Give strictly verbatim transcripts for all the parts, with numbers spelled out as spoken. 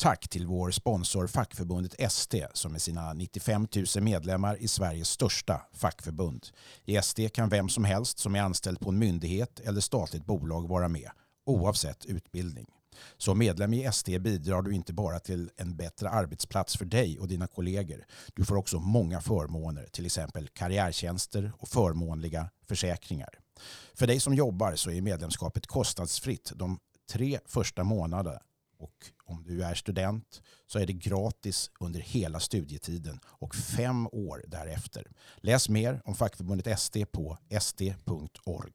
tack till vår sponsor fackförbundet S T som med sina nittiofem tusen medlemmar i Sveriges största fackförbund. I S T kan vem som helst som är anställd på en myndighet eller statligt bolag vara med, oavsett utbildning. Som medlem i S T bidrar du inte bara till en bättre arbetsplats för dig och dina kollegor. Du får också många förmåner, till exempel karriärtjänster och förmånliga försäkringar. För dig som jobbar så är medlemskapet kostnadsfritt de tre första månaderna. Och om du är student så är det gratis under hela studietiden och fem år därefter. Läs mer om fackförbundet S T på s t punkt org.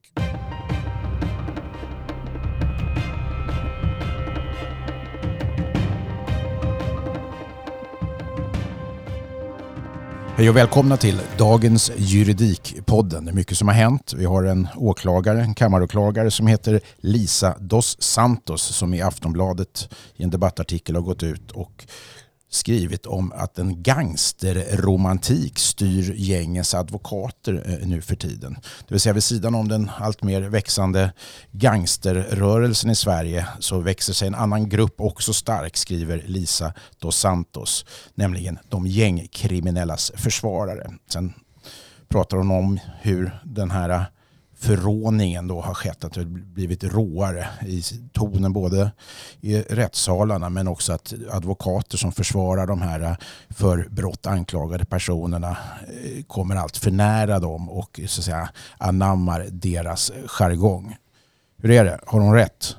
Hej och välkomna till dagens Juridikpodden. Det är mycket som har hänt. Vi har en åklagare, en kammaråklagare som heter Lisa dos Santos som i Aftonbladet i en debattartikel har gått ut och skrivit om att en gangsterromantik styr gängens advokater nu för tiden. Det vill säga vid sidan om den allt mer växande gangsterrörelsen i Sverige så växer sig en annan grupp också stark, skriver Lisa dos Santos, nämligen de gängkriminellas försvarare. Sen pratar hon om hur den här förråningen då har skett, att det blivit råare i tonen både i rättssalarna men också att advokater som försvarar de här för brott anklagade personerna kommer allt för nära dem och så att säga anammar deras jargong. Hur är det? Har hon rätt?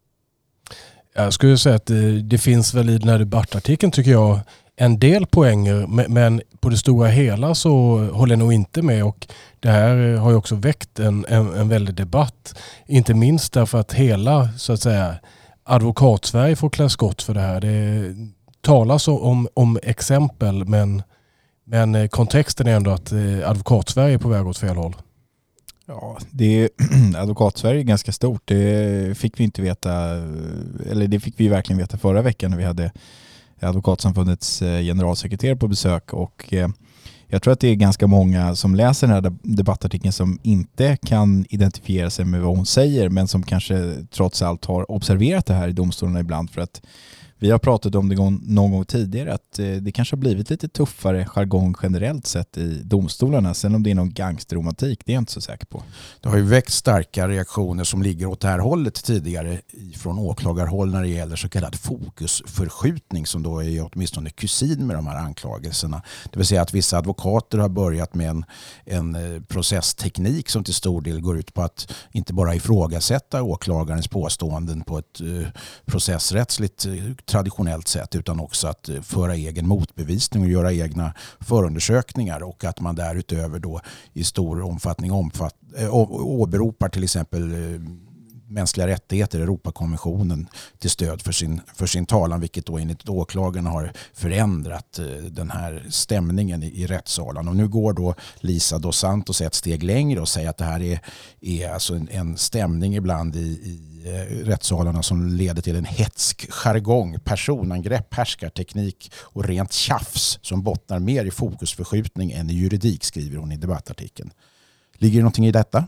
Jag skulle säga att det, det finns väl i den här debattartikeln tycker jag en del poänger, men på det stora hela så håller jag nog inte med, och det här har ju också väckt en, en, en väldig debatt. Inte minst därför att hela så att säga advokatsverige får klä skott för det här. Det talas om, om exempel, men, men kontexten är ändå att advokatsverige är på väg åt fel håll. Ja, det är, advokatsverige är ganska stort. Det fick vi inte veta, eller det fick vi verkligen veta förra veckan när vi hade Advokatsamfundets generalsekreterare på besök, och jag tror att det är ganska många som läser den här debattartikeln som inte kan identifiera sig med vad hon säger, men som kanske trots allt har observerat det här i domstolarna ibland, för att vi har pratat om det någon gång tidigare att det kanske har blivit lite tuffare jargong generellt sett i domstolarna. Sen om det är någon gangsterromantik, det är jag inte så säker på. Det har ju väckt starka reaktioner som ligger åt det här hållet tidigare från åklagarhåll när det gäller så kallad fokusförskjutning som då är åtminstone kusin med de här anklagelserna. Det vill säga att vissa advokater har börjat med en, en processteknik som till stor del går ut på att inte bara ifrågasätta åklagarens påståenden på ett uh, processrättsligt traditionellt sätt, utan också att föra egen motbevisning och göra egna förundersökningar, och att man därutöver då i stor omfattning omfatt, äh, åberopar till exempel äh, mänskliga rättigheter, Europakonventionen, till stöd för sin, för sin talan, vilket då enligt åklagarna har förändrat äh, den här stämningen i, i rättssalen. Och nu går då Lisa dos Santos ett steg längre och säger att det här är, är alltså en, en stämning ibland i, i rättssalarna som leder till en hetsk jargong, personangrepp, härskarteknik och rent tjafs som bottnar mer i fokusförskjutning än i juridik, skriver hon i debattartikeln. Ligger det någonting i detta?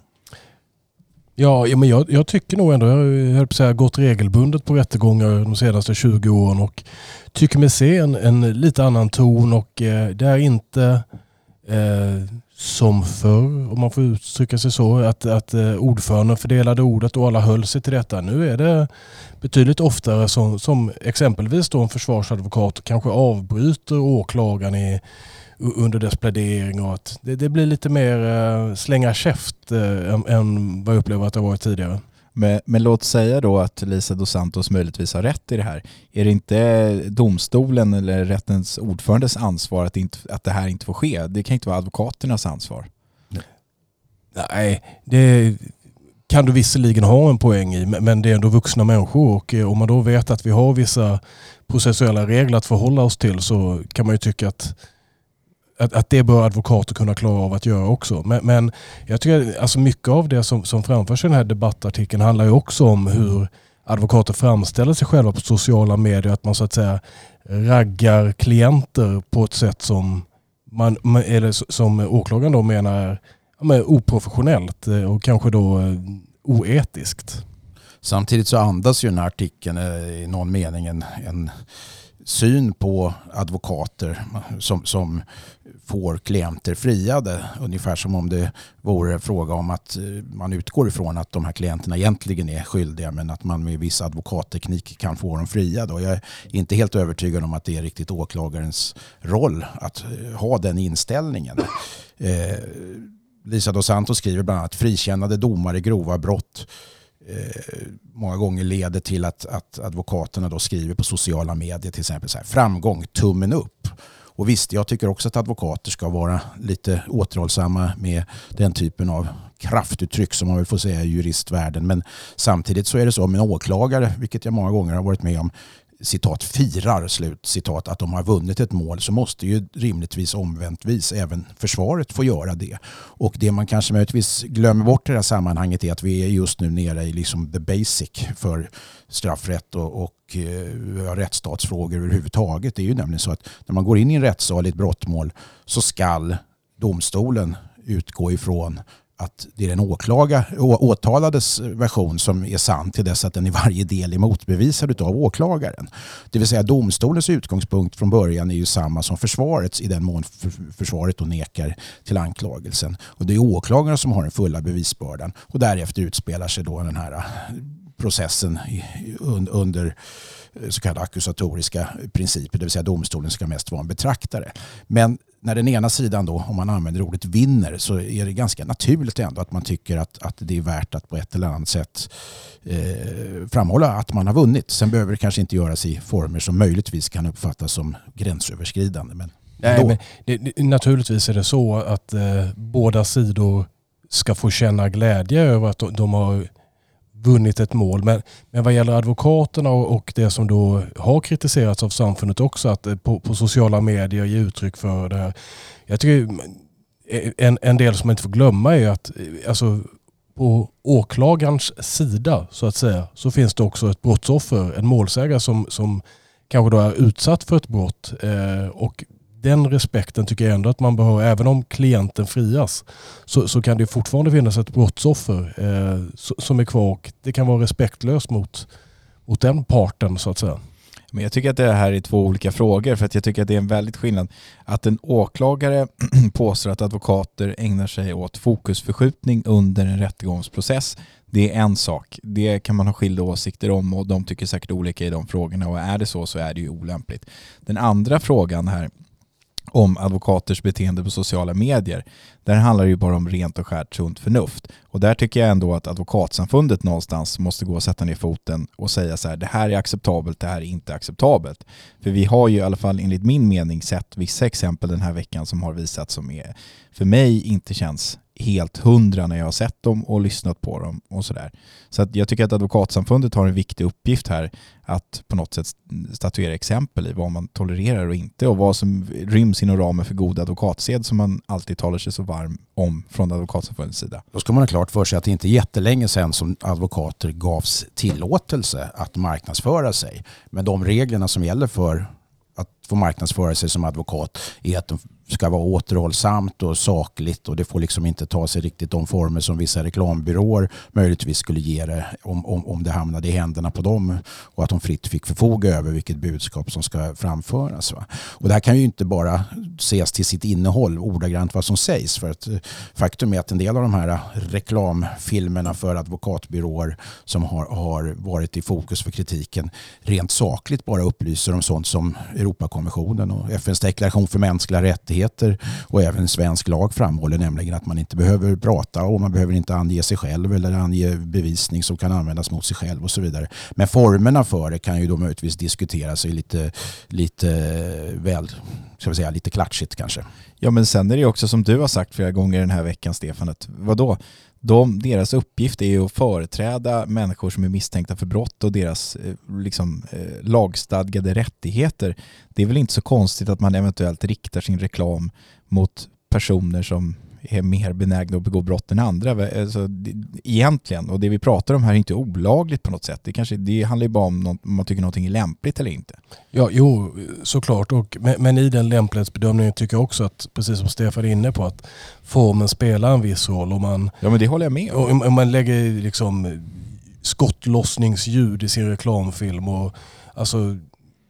Ja, men jag, jag tycker nog ändå, jag höll på att säga, gått regelbundet på rättegångar de senaste tjugo åren och tycker mig se en, en lite annan ton, och eh, det är inte eh, som förr, om man får uttrycka sig så, att, att eh, ordföranden fördelade ordet och alla höll sig till detta. Nu är det betydligt oftare som, som exempelvis då en försvarsadvokat kanske avbryter åklagaren i, under dess plädering, och att det, det blir lite mer eh, slänga käft eh, än, än vad jag upplever att det har varit tidigare. Men, men låt säga då att Lisa dos Santos möjligtvis har rätt i det här. Är det inte domstolen eller rättens ordförandes ansvar att, inte, att det här inte får ske? Det kan inte vara advokaternas ansvar. Nej, det kan du visserligen ha en poäng i, men det är ändå vuxna människor, och om man då vet att vi har vissa processuella regler att förhålla oss till, så kan man ju tycka att Att, att det bör advokater kunna klara av att göra också. Men, men jag tycker alltså mycket av det som, som framförs i den här debattartikeln handlar ju också om hur advokater framställer sig själva på sociala medier. Att man så att säga raggar klienter på ett sätt som, man, eller som åklagaren då menar är ja, men oprofessionellt och kanske då oetiskt. Samtidigt så andas ju den här artikeln i någon mening en, en syn på advokater som, som får klienter friade. Ungefär som om det vore fråga om att man utgår ifrån att de här klienterna egentligen är skyldiga, men att man med viss advokatteknik kan få dem friade. Och jag är inte helt övertygad om att det är riktigt åklagarens roll att ha den inställningen. Eh, Lisa dos Santos skriver bland annat frikännande domar i grova brott eh, många gånger leder till att, att advokaterna då skriver på sociala medier till exempel så här, framgång, tummen upp. Och visst, jag tycker också att advokater ska vara lite återhållsamma med den typen av kraftuttryck som man vill få säga i juristvärlden. Men samtidigt så är det så med en åklagare, vilket jag många gånger har varit med om, citat firar, slut citat, att de har vunnit ett mål, så måste ju rimligtvis omväntvis även försvaret få göra det. Och det man kanske möjligtvis glömmer bort i det här sammanhanget är att vi är just nu nere i liksom the basic för straffrätt och, och eh, rättsstatsfrågor överhuvudtaget. Det är ju nämligen så att när man går in i en rättssal i ett brottmål så skall domstolen utgå ifrån att det är den åklaga, å, åtalades version som är sann till dess att den i varje del är motbevisad av åklagaren. Det vill säga domstolens utgångspunkt från början är ju samma som försvarets i den mån för, försvaret och nekar till anklagelsen. Och det är åklagaren som har den fulla bevisbördan. Och därefter utspelar sig då den här processen under så kallade ackusatoriska principer, det vill säga domstolen ska mest vara en betraktare. Men när den ena sidan då, om man använder ordet vinner, så är det ganska naturligt ändå att man tycker att, att det är värt att på ett eller annat sätt eh, framhålla att man har vunnit. Sen behöver det kanske inte göras i former som möjligtvis kan uppfattas som gränsöverskridande. Men, Nej, men det, det, naturligtvis är det så att eh, båda sidor ska få känna glädje över att de, de har vunnit ett mål. Men, men vad gäller advokaterna och, och det som då har kritiserats av samfundet också, att på, på sociala medier ge uttryck för det här. Jag tycker en, en del som man inte får glömma är att alltså, på åklagarens sida så att säga så finns det också ett brottsoffer, en målsägare som, som kanske då är utsatt för ett brott eh, och den respekten tycker jag ändå att man behöver, även om klienten frias så, så kan det fortfarande finnas ett brottsoffer eh, som är kvar och det kan vara respektlöst mot, mot den parten så att säga. Men jag tycker att det här är två olika frågor, för att jag tycker att det är en väldigt skillnad. Att en åklagare påstår att advokater ägnar sig åt fokusförskjutning under en rättegångsprocess, det är en sak. Det kan man ha skilda åsikter om och de tycker säkert olika i de frågorna, och är det så så är det ju olämpligt. Den andra frågan här om advokaters beteende på sociala medier, där handlar det ju bara om rent och skärt sunt förnuft. Och där tycker jag ändå att advokatsamfundet någonstans måste gå och sätta ner foten och säga så här, det här är acceptabelt, det här är inte acceptabelt. För vi har ju i alla fall enligt min mening sett vissa exempel den här veckan som har visat som är, för mig inte känns helt hundra när jag har sett dem och lyssnat på dem och sådär. Så att jag tycker att advokatsamfundet har en viktig uppgift här att på något sätt statuera exempel i vad man tolererar och inte, och vad som ryms inom ramen för god advokatsed som man alltid talar sig så varm om från advokatsamfundets sida. Då ska man ha klart för sig att det inte är jättelänge sedan som advokater gavs tillåtelse att marknadsföra sig. Men de reglerna som gäller för att få marknadsföra sig som advokat är att de ska vara återhållsamt och sakligt, och det får liksom inte ta sig riktigt de former som vissa reklambyråer möjligtvis skulle ge det om, om, om det hamnade i händerna på dem, och att de fritt fick förfoga över vilket budskap som ska framföras. Va? Och det här kan ju inte bara ses till sitt innehåll, ordagrant vad som sägs, för att faktum är att en del av de här reklamfilmerna för advokatbyråer som har, har varit i fokus för kritiken rent sakligt bara upplyser om sånt som Europakonventionen och F N:s deklaration för mänskliga rättigheter och även svensk lag framhåller, nämligen att man inte behöver prata och man behöver inte ange sig själv eller ange bevisning som kan användas mot sig själv och så vidare. Men formerna för det kan ju då möjligtvis diskuteras i lite, lite väl, ska vi säga, lite klatschigt kanske. Ja, men sen är det också som du har sagt flera gånger den här veckan, Stefan, att vadå? De, deras uppgift är ju att företräda människor som är misstänkta för brott och deras liksom, eh, lagstadgade rättigheter. Det är väl inte så konstigt att man eventuellt riktar sin reklam mot personer som är mer benägna att begå brott än andra. Alltså, det, egentligen, och det vi pratar om här är inte olagligt på något sätt. Det, kanske, det handlar ju bara om något, om man tycker någonting är lämpligt eller inte. Ja, jo, såklart. Och, men, men i den lämplighetsbedömningen tycker jag också att, precis som Stefan är inne på, att formen spelar en viss roll. Om man, ja, men det håller jag med om. Om, om man lägger liksom skottlossningsljud i sin reklamfilm och alltså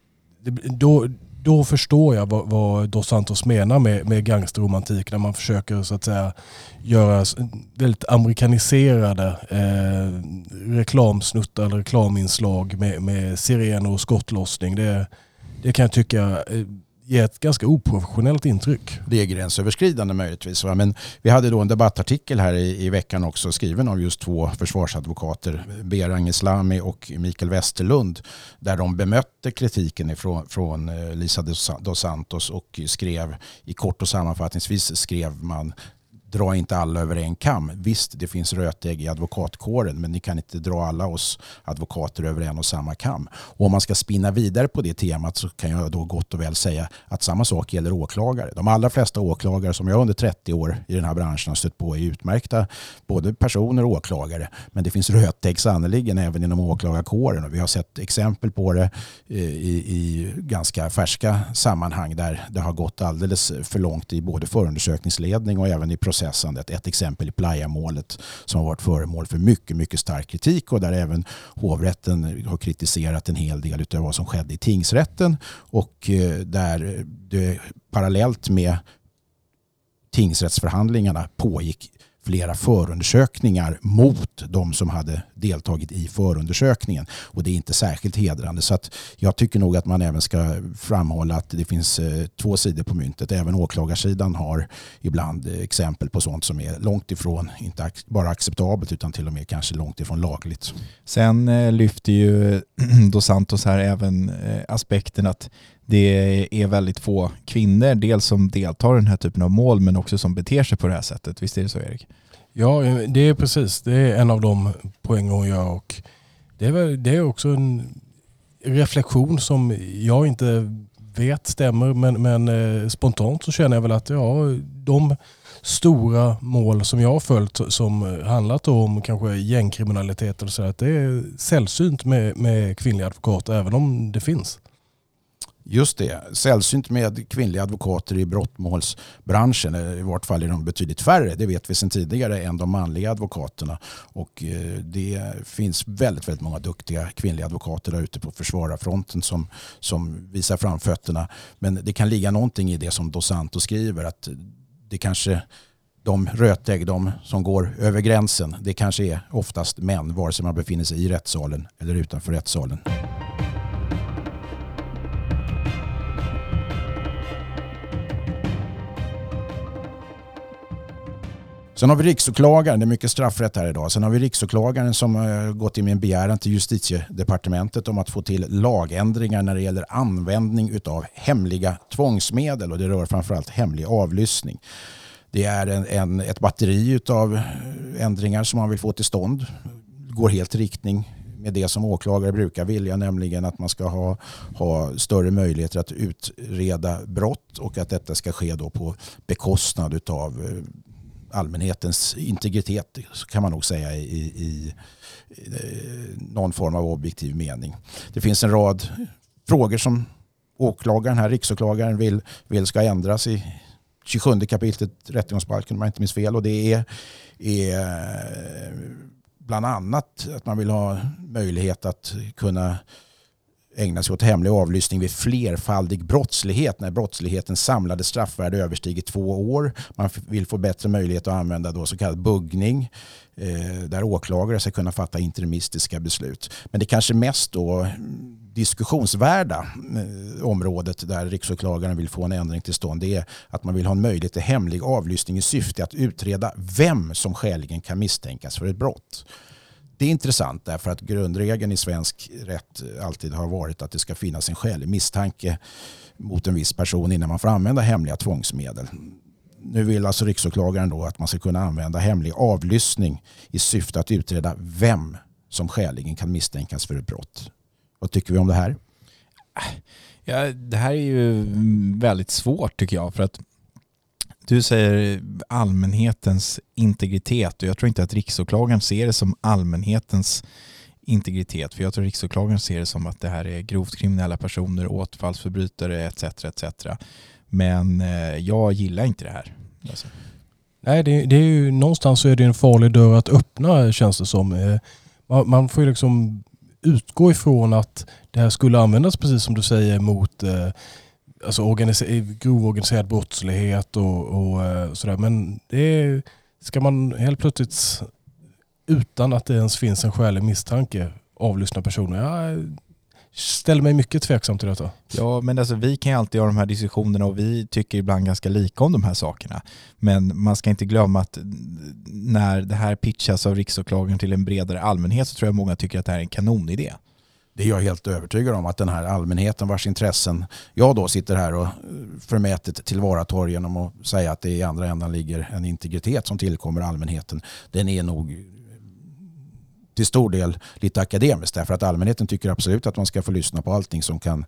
det, då, då förstår jag vad, vad Dos Santos menar med, med gangsterromantik, när man försöker så att säga göra väldigt amerikaniserade eh, reklamsnuttar eller reklaminslag med, med sirener och skottlossning. Det, det kan jag tycka eh, ger ett ganska oprofessionellt intryck. Det är gränsöverskridande möjligtvis. Va? Men vi hade då en debattartikel här i, i veckan också skriven av just två försvarsadvokater, Berang Islami och Mikael Westerlund, där de bemötte kritiken ifrån, från Lisa Dos Santos och skrev i kort och sammanfattningsvis skrev man: dra inte alla över en kam. Visst, det finns rötägg i advokatkåren, men ni kan inte dra alla oss advokater över en och samma kam. Och om man ska spinna vidare på det temat så kan jag då gott och väl säga att samma sak gäller åklagare. De allra flesta åklagare som jag under trettio år i den här branschen har stött på är utmärkta, både personer och åklagare. Men det finns rötägg sannoliken även inom åklagarkåren, och vi har sett exempel på det i, i ganska färska sammanhang där det har gått alldeles för långt i både förundersökningsledning och även i process. Ett exempel i Playa-målet som har varit föremål för mycket, mycket stark kritik, och där även hovrätten har kritiserat en hel del av vad som skedde i tingsrätten, och där det parallellt med tingsrättsförhandlingarna pågick flera förundersökningar mot de som hade deltagit i förundersökningen, och det är inte särskilt hedrande. Så att jag tycker nog att man även ska framhålla att det finns två sidor på myntet. Även åklagarsidan har ibland exempel på sånt som är långt ifrån, inte bara acceptabelt utan till och med kanske långt ifrån lagligt. Sen eh, lyfter ju Dos Santos här även eh, aspekten att det är väldigt få kvinnor, dels som deltar i den här typen av mål, men också som beter sig på det här sättet. Visst är det så, Erik? Ja, det är precis. Det är en av de poänger hon gör, och det är, väl, det är också en reflektion som jag inte vet stämmer, men, men eh, spontant så känner jag väl att ja, de stora mål som jag har följt som handlat om kanske gängkriminalitet eller så, att det är sällsynt med, med kvinnliga advokater, även om det finns. Just det, sällsynt med kvinnliga advokater i brottmålsbranschen, i vart fall är de betydligt färre, det vet vi sedan tidigare, än de manliga advokaterna, och det finns väldigt, väldigt många duktiga kvinnliga advokater där ute på försvararfronten som, som visar framfötterna, men det kan ligga någonting i det som Dos Santos skriver, att det kanske de rötägg, de som går över gränsen, det kanske är oftast män, vare sig man befinner sig i rättssalen eller utanför rättssalen. Sen har vi riksåklagaren, det är mycket straffrätt här idag. Sen har vi riksåklagaren som har gått in med en begäran till justitiedepartementet om att få till lagändringar när det gäller användning utav hemliga tvångsmedel, och det rör framförallt hemlig avlyssning. Det är en, en, ett batteri utav ändringar som man vill få till stånd. Går helt i riktning med det som åklagare brukar vilja, nämligen att man ska ha, ha större möjligheter att utreda brott, och att detta ska ske då på bekostnad utav allmänhetens integritet, så kan man nog säga i, i, i någon form av objektiv mening. Det finns en rad frågor som åklagaren här, riksåklagaren vill, vill ska ändras i tjugosjunde kapitlet rättegångsbalken om jag inte minns fel, och det är, är bland annat att man vill ha möjlighet att kunna ägna sig åt hemlig avlyssning vid flerfaldig brottslighet när brottslighetens samlade straffvärde överstiger två år. Man vill få bättre möjlighet att använda då så kallad buggning, eh, där åklagare ska kunna fatta interimistiska beslut. Men det kanske mest då diskussionsvärda eh, området där riksåklagaren vill få en ändring till stånd, det är att man vill ha en möjlighet till hemlig avlyssning i syfte att utreda vem som skäligen kan misstänkas för ett brott. Det är intressant därför att grundregeln i svensk rätt alltid har varit att det ska finnas en skälig misstanke mot en viss person innan man får använda hemliga tvångsmedel. Nu vill alltså riksåklagaren då att man ska kunna använda hemlig avlyssning i syfte att utreda vem som skäligen kan misstänkas för ett brott. Vad tycker vi om det här? Ja, det här är ju väldigt svårt tycker jag, för att du säger allmänhetens integritet, och jag tror inte att riksåklagaren ser det som allmänhetens integritet, för jag tror riksåklagaren ser det som att det här är grovt kriminella personer, återfallsförbrytare et cetera et cetera. Men eh, jag gillar inte det här. Alltså. Nej, det, det är ju någonstans så är det en farlig dörr att öppna, känns det som. Man får ju liksom utgå ifrån att det här skulle användas, precis som du säger, mot eh, alltså organiser- grov organiserad brottslighet och, och eh, sådär. Men det ska man helt plötsligt, utan att det ens finns en skälig misstanke, avlyssna personer. Jag ställer mig mycket tveksam till detta. Ja, men alltså vi kan ju alltid ha de här diskussionerna och vi tycker ibland ganska lika om de här sakerna. Men man ska inte glömma att när det här pitchas av riksåklagaren till en bredare allmänhet, så tror jag många tycker att det här är en kanonidé. Det är jag helt övertygad om, att den här allmänheten vars intressen jag då sitter här och förmätet tillvaratar genom att säga att det i andra änden ligger en integritet som tillkommer allmänheten, den är nog till stor del lite akademiskt, därför att allmänheten tycker absolut att man ska få lyssna på allting som kan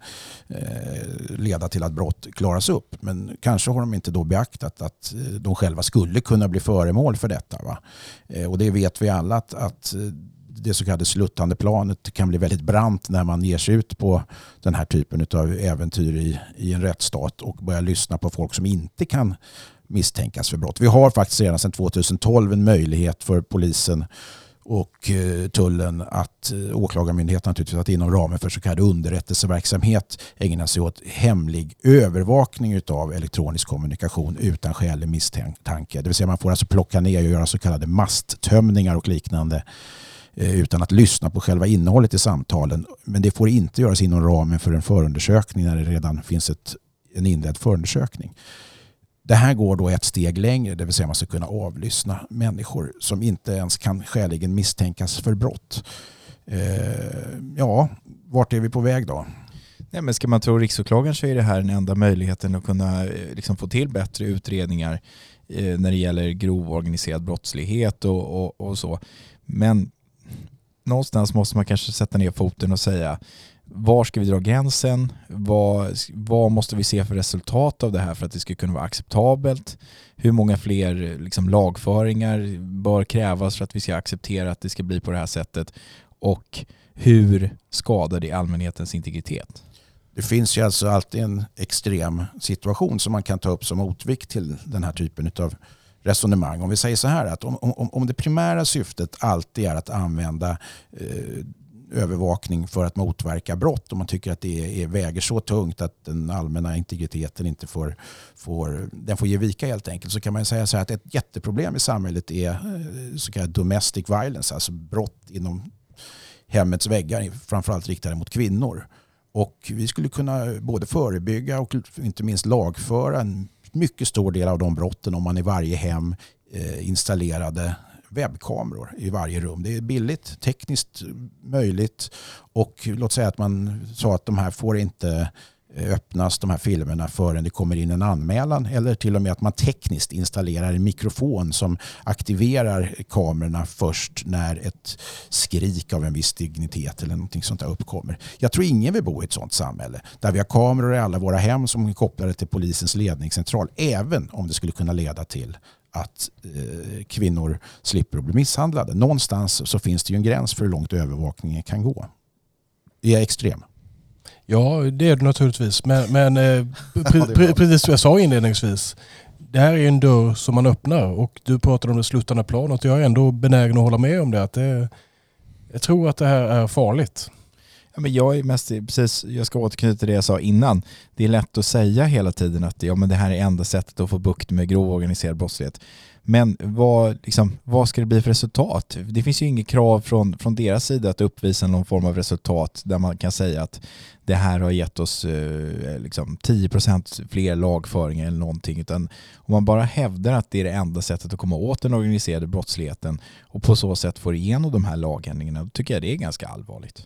eh, leda till att brott klaras upp. Men kanske har de inte då beaktat att de själva skulle kunna bli föremål för detta. Va? Eh, och det vet vi alla att, att det så kallade sluttande planet kan bli väldigt brant när man ger sig ut på den här typen av äventyr i, i en rättsstat och börjar lyssna på folk som inte kan misstänkas för brott. Vi har faktiskt redan sedan tjugohundratolv en möjlighet för polisen och tullen att åklagarmyndigheten naturligtvis att inom ramen för så kallad underrättelseverksamhet ägna sig åt hemlig övervakning av elektronisk kommunikation utan skälig misstanke. Det vill säga man får alltså plocka ner och göra så kallade masttömningar och liknande utan att lyssna på själva innehållet i samtalen. Men det får inte göras inom ramen för en förundersökning när det redan finns ett, en inledd förundersökning. Det här går då ett steg längre, det vill säga man ska kunna avlyssna människor som inte ens kan skäligen misstänkas för brott. Eh, ja, vart är vi på väg då? Nej, men ska man tro riksåklagaren så är det här den enda möjligheten att kunna liksom, få till bättre utredningar eh, när det gäller grov organiserad brottslighet och, och, och så. Men någonstans måste man kanske sätta ner foten och säga: var ska vi dra gränsen? Vad, vad måste vi se för resultat av det här för att det ska kunna vara acceptabelt? Hur många fler liksom, lagföringar bör krävas för att vi ska acceptera att det ska bli på det här sättet? Och hur skadar det allmänhetens integritet? Det finns ju alltså alltid en extrem situation som man kan ta upp som motvikt till den här typen av resonemang. Om vi säger så här, att om, om, om det primära syftet alltid är att använda eh, övervakning för att motverka brott, och man tycker att det är, väger så tungt att den allmänna integriteten inte får, får, den får ge vika helt enkelt, så kan man säga så här att ett jätteproblem i samhället är så kallad domestic violence, alltså brott inom hemmets väggar, framförallt riktade mot kvinnor. Och vi skulle kunna både förebygga och inte minst lagföra en mycket stor del av de brotten om man i varje hem eh, installerade webbkameror i varje rum. Det är billigt, tekniskt möjligt, och låt säga att man sa att de här får inte öppnas, de här filmerna, förrän det kommer in en anmälan, eller till och med att man tekniskt installerar en mikrofon som aktiverar kamerorna först när ett skrik av en viss dignitet eller någonting sånt där uppkommer. Jag tror ingen vill bo i ett sånt samhälle där vi har kameror i alla våra hem som är kopplade till polisens ledningscentral, även om det skulle kunna leda till att eh, kvinnor slipper att bli misshandlade. Någonstans så finns det ju en gräns för hur långt övervakningen kan gå. Är jag extrem? Ja, det är det naturligtvis. Men, men eh, pre, pre, precis som jag sa inledningsvis, det här är en dörr som man öppnar, och du pratade om det slutande planet, och jag är ändå benägen att hålla med om det. Att det jag tror att det här är farligt. Ja, men jag är mest, precis, jag ska återknyta till det jag sa innan. Det är lätt att säga hela tiden att ja, men det här är enda sättet att få bukt med grov organiserad brottslighet. Men vad, liksom, vad ska det bli för resultat? Det finns ju inget krav från, från deras sida att uppvisa någon form av resultat där man kan säga att det här har gett oss eh, liksom tio procent fler lagföringar eller någonting. Utan om man bara hävdar att det är det enda sättet att komma åt den organiserade brottsligheten och på så sätt får igenom de här lagändringarna, då tycker jag det är ganska allvarligt.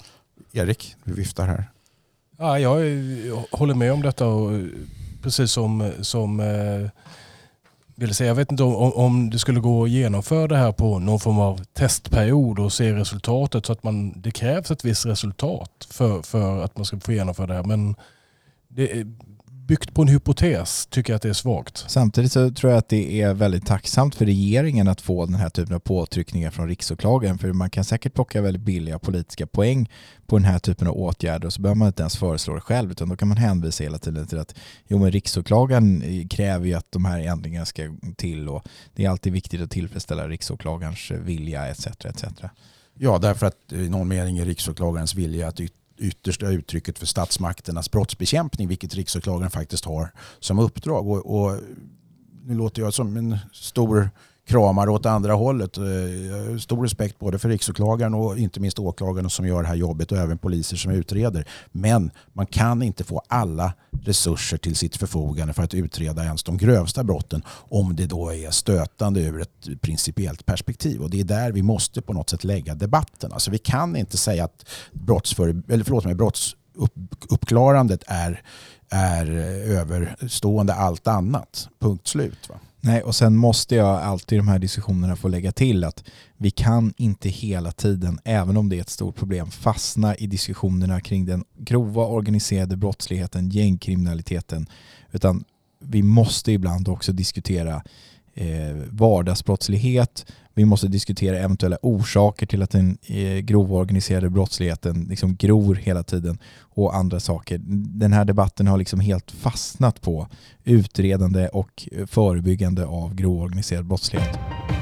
Erik, du viftar här. Ja, jag håller med om detta, och precis som, som eh, vill säga, jag vet inte om, om det skulle gå att genomföra det här på någon form av testperiod och se resultatet, så att man, det krävs ett visst resultat för, för att man ska få genomföra det här. Men det är byggt på en hypotes, tycker jag att det är svagt. Samtidigt så tror jag att det är väldigt tacksamt för regeringen att få den här typen av påtryckningar från riksåklagaren, för man kan säkert plocka väldigt billiga politiska poäng på den här typen av åtgärder, och så behöver man inte ens föreslå det själv, utan då kan man hänvisa hela tiden till att jo, men riksåklagaren kräver ju att de här ändringarna ska till, och det är alltid viktigt att tillfredsställa riksåklagarens vilja et cetera et cetera. Ja, därför att i någon mening är riksåklagarens vilja att yttersta uttrycket för statsmakternas brottsbekämpning, vilket riksåklagaren faktiskt har som uppdrag. Och, och nu låter jag som en stor kramare åt andra hållet. Stor respekt både för riksåklagaren och inte minst åklagaren som gör det här jobbet och även poliser som utreder. Men man kan inte få alla resurser till sitt förfogande för att utreda ens de grövsta brotten om det då är stötande ur ett principiellt perspektiv. Och det är där vi måste på något sätt lägga debatten. Alltså vi kan inte säga att brottsför, eller förlåt mig, brottsuppklarandet är, är överstående allt annat. Punkt slut, va? Nej, och sen måste jag alltid i de här diskussionerna få lägga till att vi kan inte hela tiden, även om det är ett stort problem, fastna i diskussionerna kring den grova organiserade brottsligheten, gängkriminaliteten, utan vi måste ibland också diskutera eh, vardagsbrottslighet. Vi måste diskutera eventuella orsaker till att den eh, grova organiserade brottsligheten liksom gror hela tiden och andra saker. Den här debatten har liksom helt fastnat på utredande och förebyggande av grov organiserad brottslighet.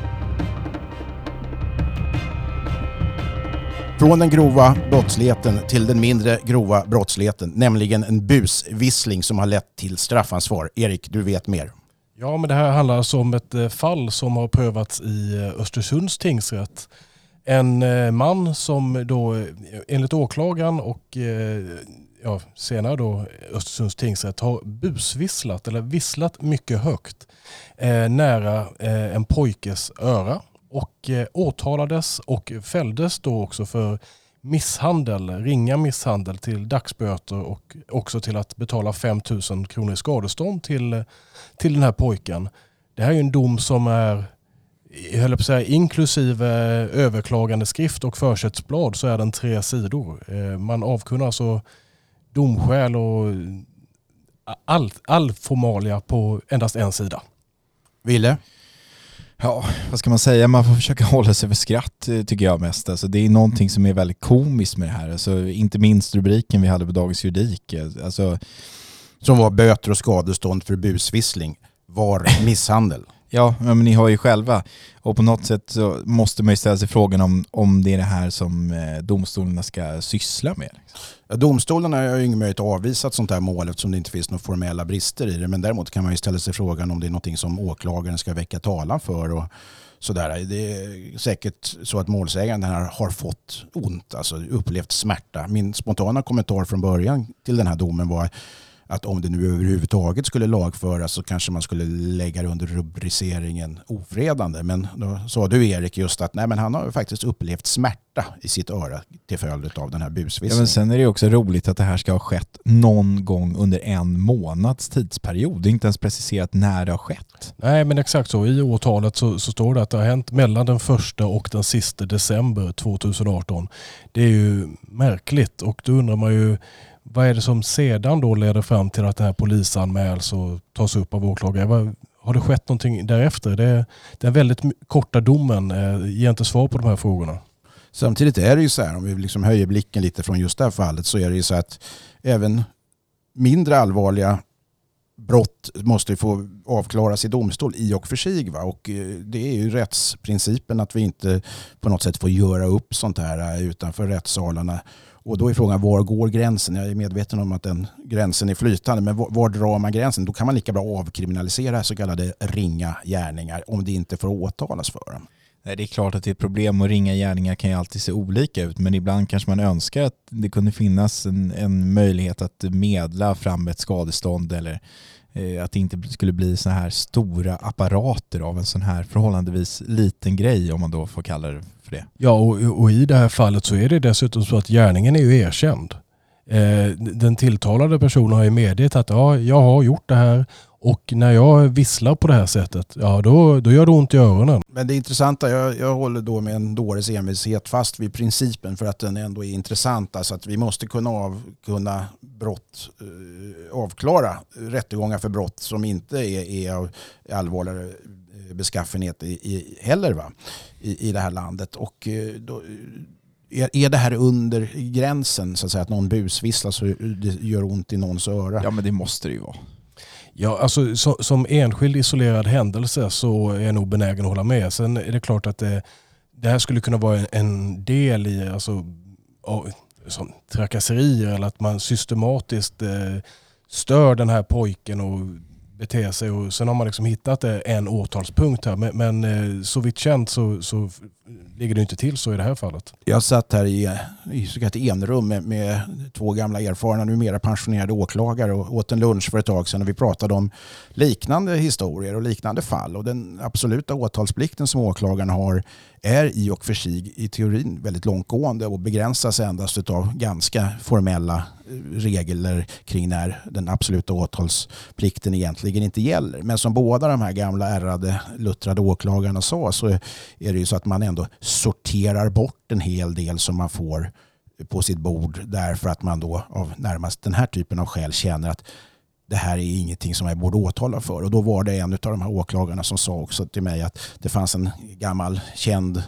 Från den grova brottsligheten till den mindre grova brottsligheten, nämligen en busvissling som har lett till straffansvar. Erik, du vet mer. Ja, men det här handlar alltså om ett fall som har prövats i Östersunds tingsrätt. En man som då enligt åklagaren och ja, senare då Östersunds tingsrätt har busvisslat eller visslat mycket högt eh, nära eh, en pojkes öra och eh, åtalades och fälldes då också för misshandel, ringa misshandel till dagsböter och också till att betala fem tusen kronor i skadestånd till, till den här pojken. Det här är ju en dom som är, jag höll på att säga, inklusive överklagande skrift och försättsblad så är den tre sidor. Man avkunnar alltså domskäl och all, all formalia på endast en sida. Ville? Ja, vad ska man säga? Man får försöka hålla sig för skratt tycker jag mest. Alltså, det är någonting som är väldigt komiskt med det här. Alltså, inte minst rubriken vi hade på Dagens Juridik. Alltså, som var böter och skadestånd för busvissling var misshandel. Ja, men ni har ju själva. Och på något sätt så måste man ju ställa sig frågan om, om det är det här som eh, domstolarna ska syssla med. Ja, domstolarna har ju ingen möjlighet att avvisa ett sånt här mål eftersom det inte finns några formella brister i det. Men däremot kan man ju ställa sig frågan om det är någonting som åklagaren ska väcka talan för och sådär. Det är säkert så att målsäganden här har fått ont, alltså upplevt smärta. Min spontana kommentar från början till den här domen var att om det nu överhuvudtaget skulle lagföras så kanske man skulle lägga det under rubriceringen ofredande. Men då sa du, Erik, just att nej, men han har faktiskt upplevt smärta i sitt öra till följd av den här busvisslingen. Ja, men sen är det också roligt att det här ska ha skett någon gång under en månads tidsperiod. Det är inte ens preciserat när det har skett. Nej, men exakt så. I åtalet så, så står det att det har hänt mellan den första och den sista december tjugoarton. Det är ju märkligt och då undrar man ju vad är det som sedan då leder fram till att det här polisanmäls och tas upp av åklagare? Har det skett någonting därefter? Det, den väldigt korta domen eh, ger inte svar på de här frågorna. Samtidigt är det ju så här, om vi liksom höjer blicken lite från just det här fallet, så är det ju så att även mindre allvarliga brott måste få avklaras i domstol i och för sig. Va? Och det är ju rättsprincipen att vi inte på något sätt får göra upp sånt här utanför rättssalarna. Och då är frågan, var går gränsen? Jag är medveten om att den gränsen är flytande, men var, var drar man gränsen? Då kan man lika bra avkriminalisera så kallade ringa gärningar om det inte får åtalas för dem. Nej, det är klart att det är ett problem och ringa gärningar kan ju alltid se olika ut, men ibland kanske man önskar att det kunde finnas en, en möjlighet att medla fram ett skadestånd eller eh, att det inte skulle bli så här stora apparater av en sån här förhållandevis liten grej, om man då får kalla det för det. Ja, och, och i det här fallet så är det dessutom så att gärningen är ju erkänd. Eh, den tilltalade personen har ju medgett att ja, jag har gjort det här. Och när jag visslar på det här sättet, ja då, då gör det ont i öronen. Men det intressanta, jag, jag håller då med en dåres envishet fast vid principen för att den ändå är intressant. Alltså att vi måste kunna, av, kunna brott, eh, avklara rättegångar för brott som inte är, är av allvarligare beskaffenhet i, i, heller va? I, i det här landet. Och eh, då, är, är det här under gränsen så att säga, att någon busvisslar så det gör ont i någons öra? Ja, men det måste det ju vara. Ja, alltså så, som enskild isolerad händelse så är jag nog benägen att hålla med. Sen är det klart att det, det här skulle kunna vara en del i alltså, som trakasserier eller att man systematiskt eh, stör den här pojken och beter sig, och sen har man liksom hittat en åtalspunkt här, men, men eh, så vitt känt så, så ligger det inte till så i det här fallet. Jag satt här i, i så kallat enrum med, med två gamla erfarna, numera pensionerade åklagare och åt en lunch för ett tag sedan och vi pratade om liknande historier och liknande fall, och den absoluta åtalsplikten som åklagarna har är i och för sig i teorin väldigt långtgående och begränsas endast av ganska formella regler kring när den absoluta åtalsplikten egentligen inte gäller. Men som båda de här gamla ärrade, luttrade åklagarna sa, så är det ju så att man ändå sorterar bort en hel del som man får på sitt bord därför att man då av närmast den här typen av skäl känner att det här är ingenting som jag borde åtala för. Och då var det en av de här åklagarna som sa också till mig att det fanns en gammal känd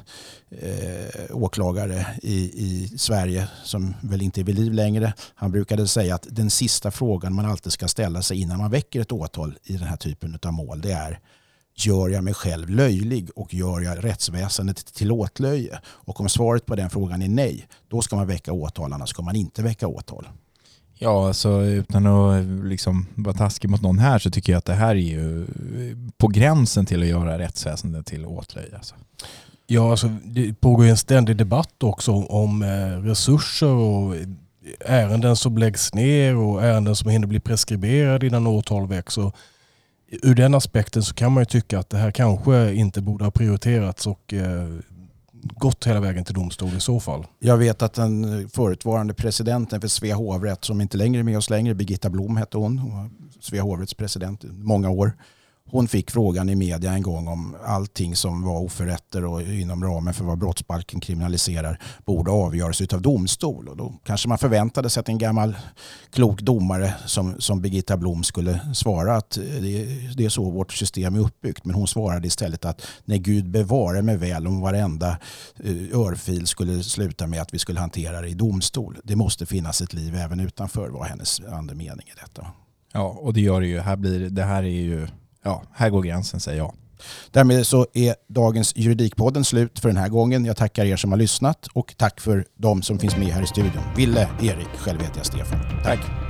eh, åklagare i, i Sverige som väl inte är vid liv längre. Han brukade säga att den sista frågan man alltid ska ställa sig innan man väcker ett åtal i den här typen av mål, det är: gör jag mig själv löjlig och gör jag rättsväsendet till åtlöje? Och om svaret på den frågan är nej, då ska man väcka åtal, annars ska man inte väcka åtal. Ja, alltså utan att liksom vara taskig mot någon här så tycker jag att det här är ju på gränsen till att göra rättsväsendet till åtlöje. Alltså. Ja, alltså det pågår en ständig debatt också om resurser och ärenden som läggs ner och ärenden som hinner bli preskriberade innan åtal väcks. Och ur den aspekten så kan man ju tycka att det här kanske inte borde ha prioriterats och gått hela vägen till domstol i så fall. Jag vet att den förutvarande presidenten för Svea hovrätt, som inte längre är med oss längre, Birgitta Blom hette hon, hon var Svea hovrätts president i många år. Hon fick frågan i media en gång om allting som var oförrätter och inom ramen för vad brottsbalken kriminaliserar borde avgöras utav domstol. Och då kanske man förväntade sig att en gammal klok domare som, som Birgitta Blom skulle svara att det, det är så vårt system är uppbyggt. Men hon svarade istället att när Gud bevare mig väl om varenda örfil skulle sluta med att vi skulle hantera det i domstol. Det måste finnas ett liv även utanför, var hennes andemening i detta. Ja, och det gör det ju. Här blir, det här är ju... Ja, här går gränsen, säger jag. Därmed så är dagens Juridikpodden slut för den här gången. Jag tackar er som har lyssnat och tack för de som finns med här i studion. Ville, Erik, själv heter jag Stefan. Tack.